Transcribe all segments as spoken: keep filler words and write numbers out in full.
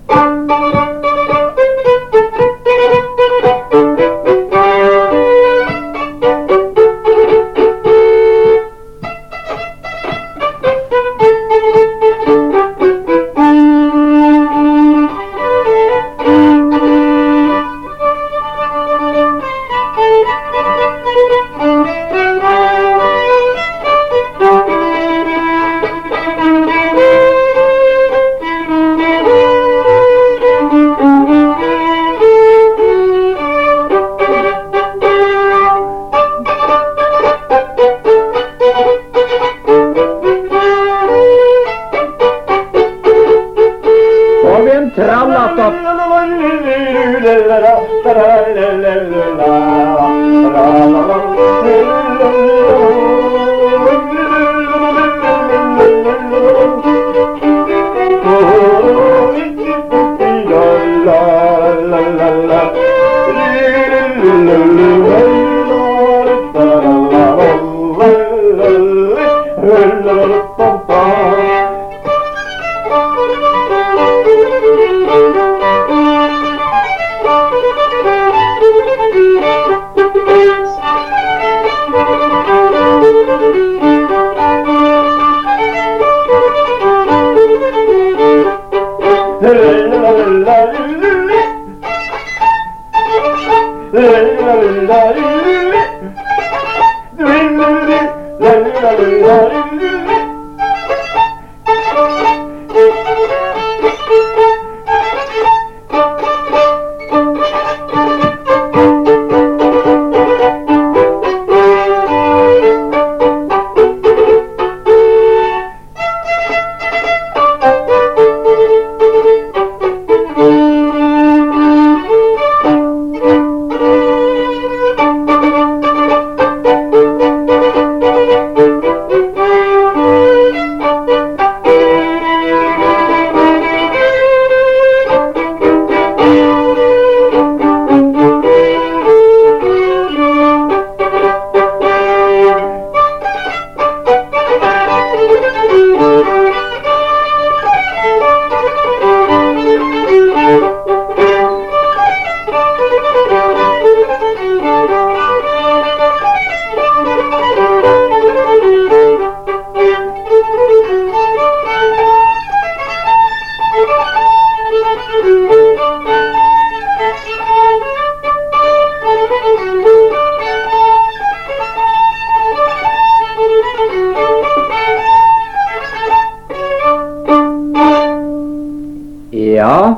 Ja,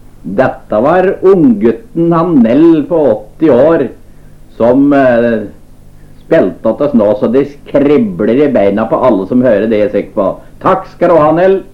dette var unggutten han Nell på åtti år som eh, spilte til oss nå, så det kribler i beina på alle som hører det jeg er sikker på. Takk skal du ha, Nell.